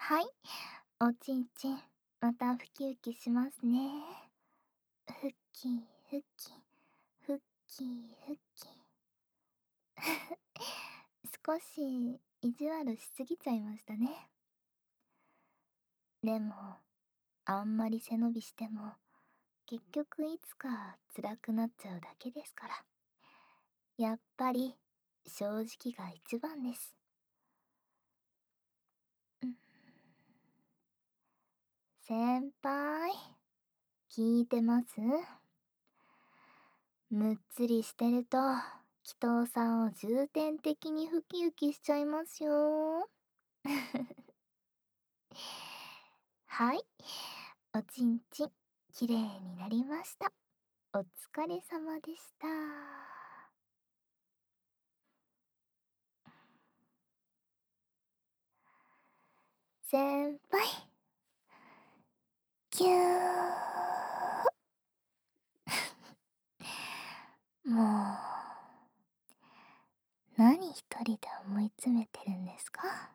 はい、おちんちん、またウキウキしますね。ふっきふっき、ふっきふっき。少し意地悪しすぎちゃいましたね。でも、あんまり背伸びしても、結局いつか辛くなっちゃうだけですから。やっぱり、正直が一番です。うん。先輩、聞いてます？むっつりしてると、祈祷さんを重点的にウキウキしちゃいますよ。はい、おちんちん、きれいになりました。お疲れ様でした。先輩、ぎゅー。もう、何一人で思い詰めてるんですか？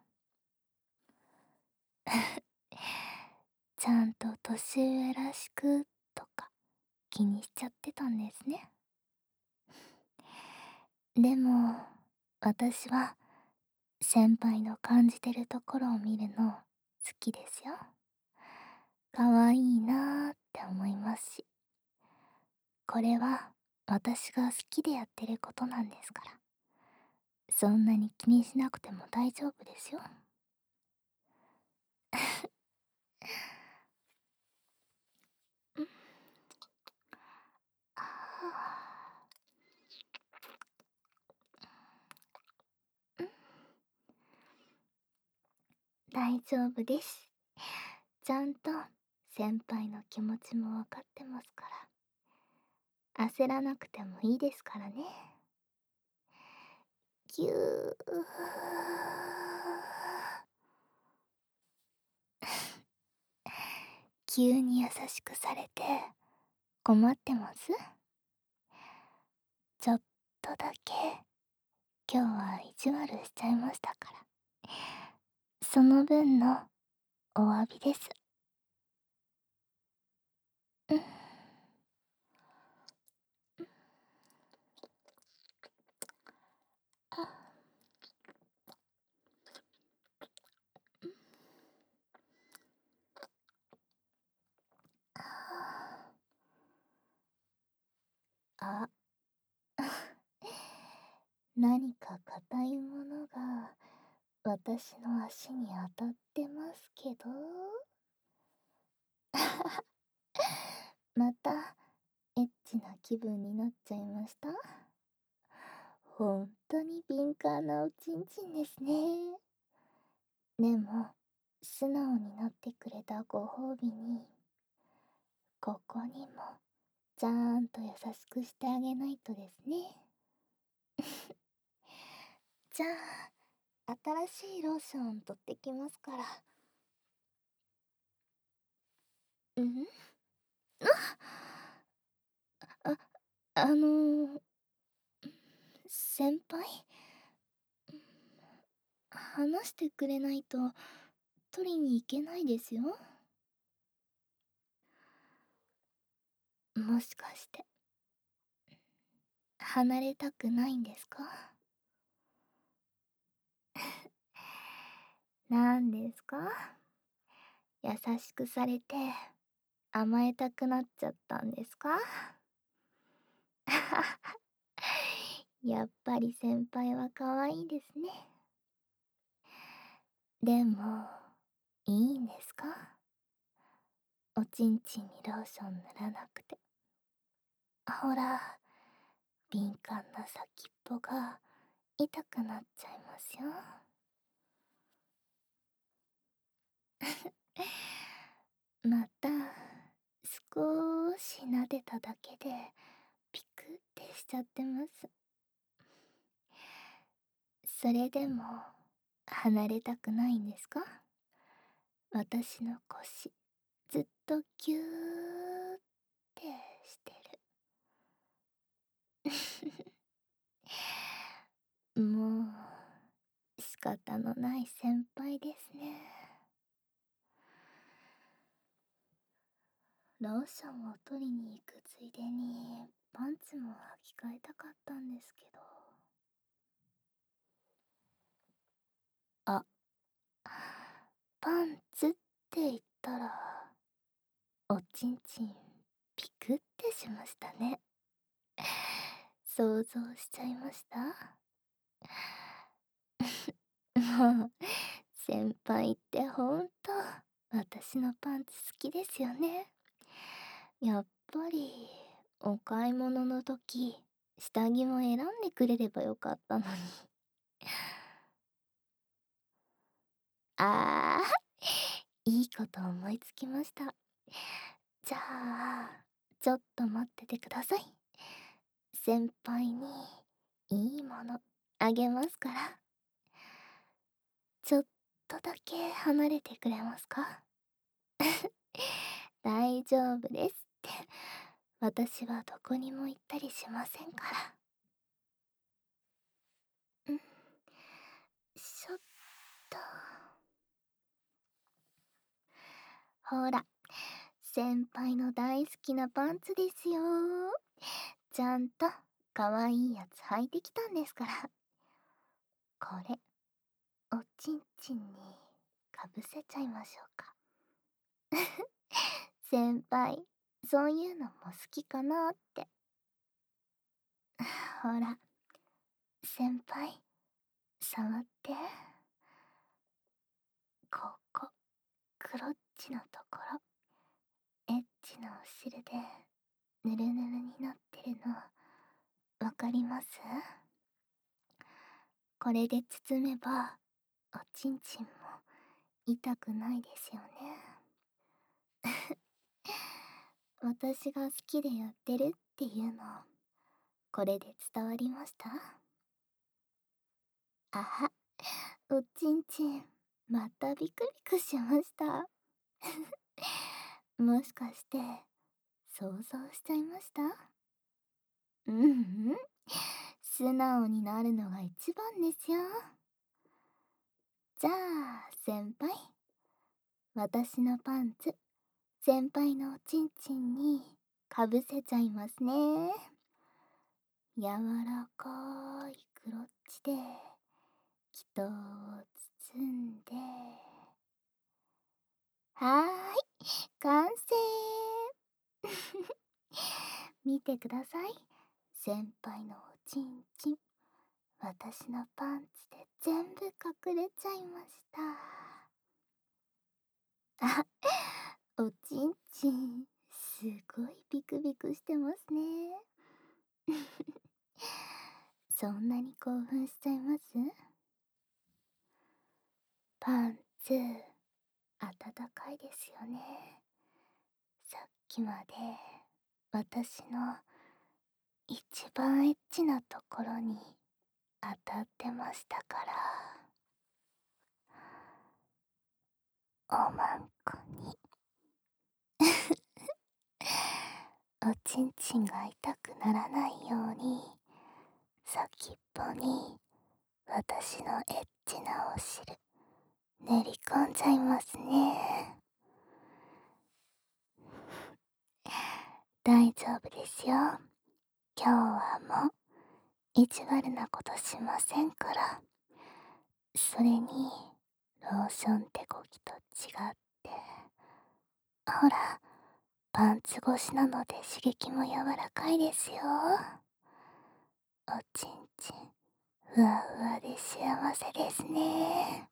ちゃんと年上らしくとか気にしちゃってたんですね。でも、私は先輩の感じてるところを見るの好きですよ。かわいいなーって思いますし、これは私が好きでやってることなんですから、そんなに気にしなくても大丈夫ですよ。うん。あー、うん、大丈夫です。ちゃんと先輩の気持ちもわかってますから、焦らなくてもいいですからね。ぎゅー。急に優しくされて困ってます？ちょっとだけ今日は意地悪しちゃいましたから、その分のお詫びです。うん。あ、あ、何か硬いものが私の足に当たってますけど。またエッチな気分になっちゃいました？ほんとに敏感なおちんちんですね。でも、素直になってくれたご褒美に、ここにもちゃんと優しくしてあげないとですね。じゃあ、新しいローション取ってきますから。うん。あ、あの先輩、話してくれないと取りに行けないですよ。もしかして離れたくないんですか？なんですか？優しくされて甘えたくなっちゃったんですか？やっぱり先輩は可愛いですね。でも、いいんですか？おちんちんにローション塗らなくて。ほら、敏感な先っぽが痛くなっちゃいますよ。また、少し撫でただけでピクってしちゃってます。それでも、離れたくないんですか？私の腰、ずっとギューってしてる。もう、仕方のない先輩ですね。 ローションを取りに行くついでにパンツも履き替えたかったんですけど。あ、パンツって言ったら、おちんちんピクってしましたね。想像しちゃいました。もう、先輩ってほんと、私のパンツ好きですよね。やっぱり、お買い物の時、下着も選んでくれればよかったのに。あいいこと思いつきました。じゃあ、ちょっと待っててください。先輩に、いいもの、あげますから。ちょっとだけ離れてくれますか？大丈夫ですって。私はどこにも行ったりしませんから。ちょっと。ほら、先輩の大好きなパンツですよ。ちゃんと可愛いやつ履いてきたんですから。これ、おちんちんにかぶせちゃいましょうか。先輩、そういうのも好きかなって。ほら、先輩、触って。ここ、クロッチのところ、エッチなお汁で、ぬるぬるになってるの、わかります？これで包めば、おちんちんも痛くないですよね。私が好きでやってるっていうの、これで伝わりました？あは、おちんちん、またビクビクしました。もしかして、想像しちゃいました？うんうん。素直になるのが一番ですよ。じゃあ、先輩。私のパンツ、先輩のおちんちんにかぶせちゃいますね。柔らかいクロッチで、人を包んで。はーい、完成。見てください。先輩のおちんちん。私のパンツで全部隠れちゃいました。あ、おちんちん、すごいビクビクしてますね。そんなに興奮しちゃいます？パンツ、暖かいですよね。さっきまで、私の一番エッチなところに当たってましたから。おまんこに。おちんちんが痛くならないように、先っぽに私のエッチなお汁練り込んじゃいますね。大丈夫ですよ。今日はもう意地悪なことしませんから。それに、ローション手こぎと違って、ほら、パンツ越しなので刺激も柔らかいですよ。おちんちん、ふわふわで幸せですね。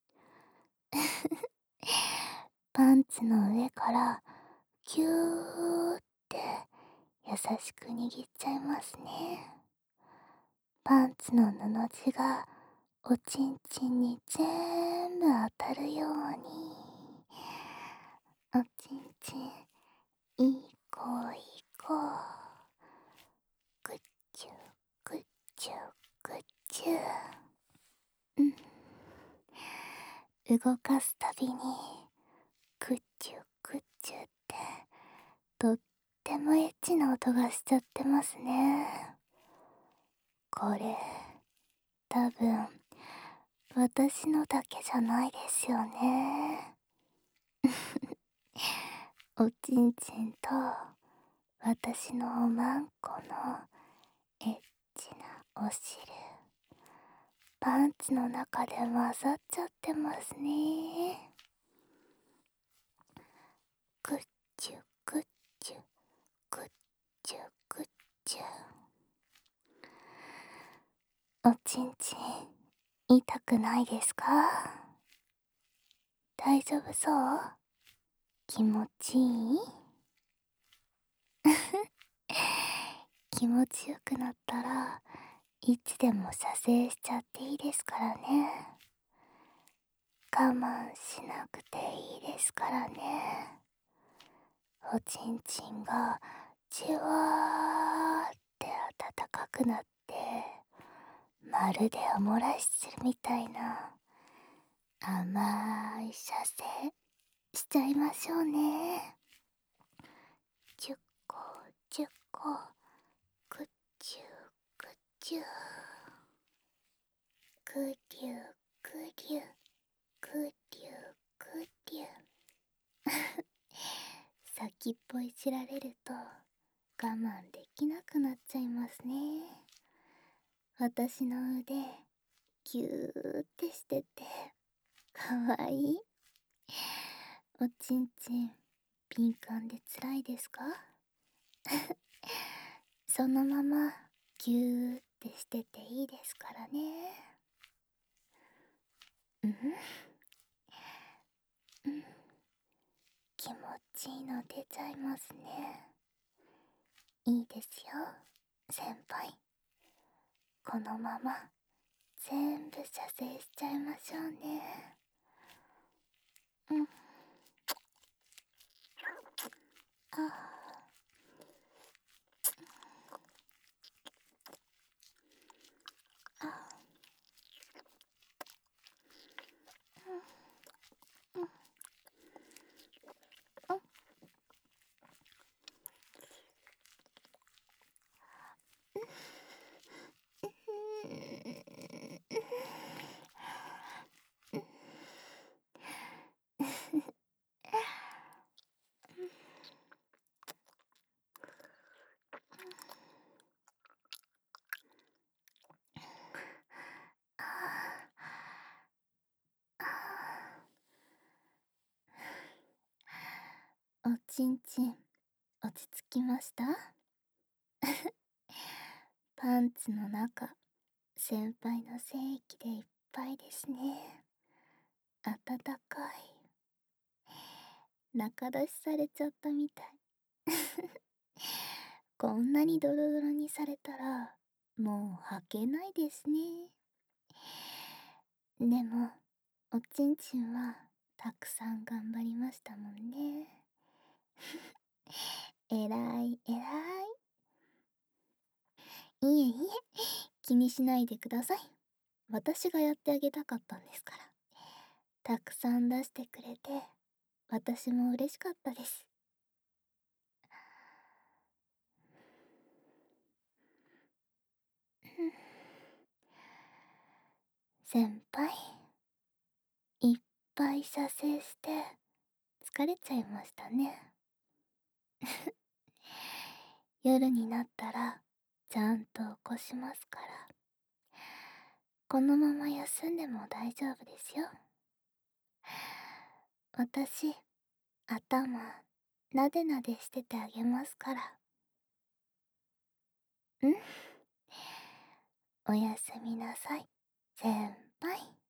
パンツの上からキューって優しく握っちゃいますね。パンツの布地がおちんちんに全部当たるように。おちんちん、いい子いい子。ぐっちゅぐっちゅぐっちゅ。動かすたびにぐっちゅぐっちゅってとってもエッチな音がしちゃってますね。これ多分私のだけじゃないですよね。 おちんちんと私のおまんこのエッチなお汁、パンツの中で混ざっちゃってますね。ぐっちゅぐっちゅぐっちゅぐっちゅ。おちんちん痛くないですか？大丈夫そう？気持ちいい？気持ちよくなったらいつでも射精しちゃっていいですからね。我慢しなくていいですからね。おちんちんがじわーって暖かくなって、まるでおもらしするみたいな甘い射精しちゃいましょうね。10個10個ぐっちゅぐっちゅ、ぐりゅぐりゅぐりゅぐりゅ。先っぽいじられると我慢できなくなっちゃいますね。私の腕ギューってしててかわいい。おちんちん敏感でつらいですか？そのままギューってしてていいですからね。うんうん、気持ちいいの出ちゃいますね。いいですよ先輩、このまま全部射精しちゃいましょうね。うん、ああ、うん、うん、おちんちん落ち着きました？パンツの中先輩の精液でいっぱいですね。あたたかい。仲出しされちゃったみたい。こんなにドロドロにされたらもう履けないですね。でもおちんちんはたくさん頑張りましたもんね。えらいえらい。いえいえ、気にしないでください。私がやってあげたかったんですから。たくさん出してくれて私も嬉しかったです。先輩、いっぱい射精して疲れちゃいましたね。夜になったらちゃんと起こしますから、このまま休んでも大丈夫ですよ。私、頭なでなでしててあげますから。うん、おやすみなさい先輩。